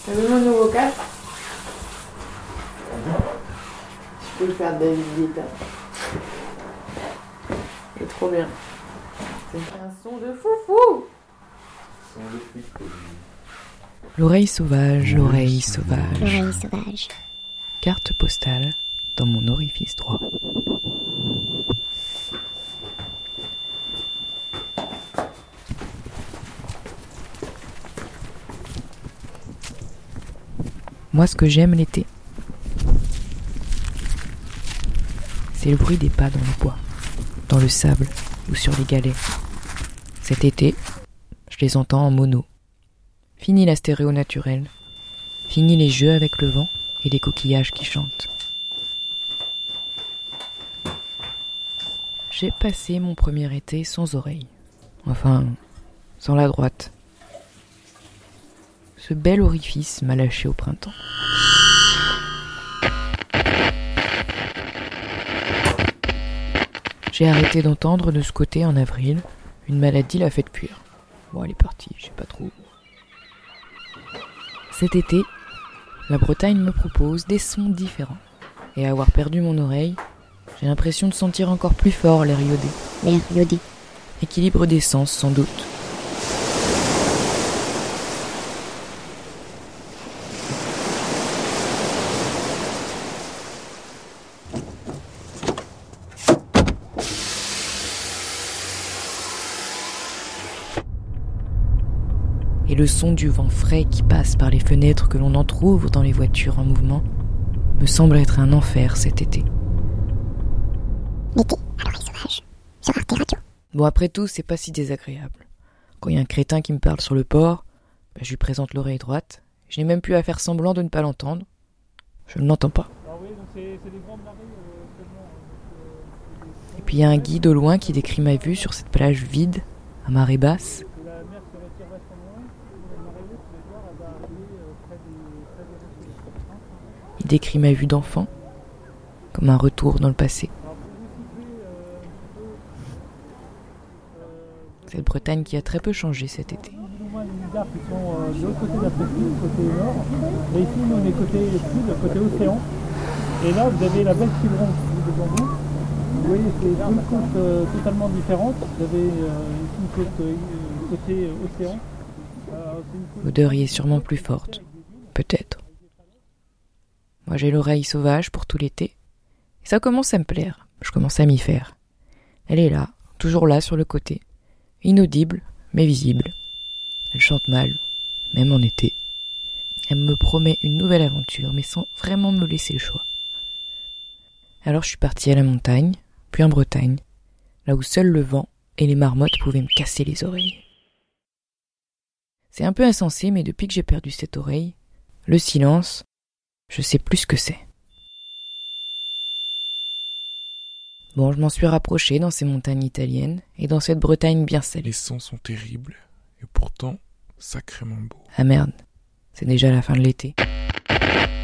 T'as vu mon nouveau casque? Je peux faire David Guetta. C'est trop bien. C'est un son de foufou. L'oreille sauvage, l'oreille sauvage. L'oreille sauvage. Carte postale dans mon orifice droit. Moi, ce que j'aime l'été, c'est le bruit des pas dans le bois, dans le sable ou sur les galets. Cet été, je les entends en mono. Fini la stéréo naturelle. Fini les jeux avec le vent et les coquillages qui chantent. J'ai passé mon premier été sans oreille. Enfin, sans la droite. Ce bel orifice m'a lâché au printemps. J'ai arrêté d'entendre de ce côté en avril. Une maladie l'a fait cuire. Bon, elle est partie, je sais pas trop. Cet été, la Bretagne me propose des sons différents. Et à avoir perdu mon oreille, j'ai l'impression de sentir encore plus fort l'air iodé. L'air iodé. Équilibre des sens, sans doute. Et le son du vent frais qui passe par les fenêtres que l'on entrouvre dans les voitures en mouvement me semble être un enfer cet été. L'été à l'oreille sauvage. Sur Arte Radio. Bon, après tout, c'est pas si désagréable. Quand il y a un crétin qui me parle sur le port, je lui présente l'oreille droite. Je n'ai même plus à faire semblant de ne pas l'entendre. Je ne l'entends pas. Et puis il y a un guide au loin qui décrit ma vue sur cette plage vide, à marée basse. Il décrit ma vue d'enfant, comme un retour dans le passé. Cette Bretagne qui a très peu changé cet été. Les gares qui sont de l'autre côté de la presqu'île, côté nord. Et ici, nous, on est côté sud, côté océan. Et là, vous avez la belle Quiberon devant vous. Vous voyez, c'est deux côtes totalement différentes. Vous avez ici une côte côté océan. L'odeur y est sûrement plus forte. Peut-être. Moi, j'ai l'oreille sauvage pour tout l'été. Et ça commence à me plaire. Je commence à m'y faire. Elle est là, toujours là sur le côté. Inaudible, mais visible. Elle chante mal, même en été. Elle me promet une nouvelle aventure, mais sans vraiment me laisser le choix. Alors je suis partie à la montagne, puis en Bretagne, là où seul le vent et les marmottes pouvaient me casser les oreilles. C'est un peu insensé, mais depuis que j'ai perdu cette oreille, le silence, je sais plus ce que c'est. Bon, je m'en suis rapprochée dans ces montagnes italiennes et dans cette Bretagne bien salée. Les sons sont terribles et pourtant sacrément beaux. Ah merde, c'est déjà la fin de l'été.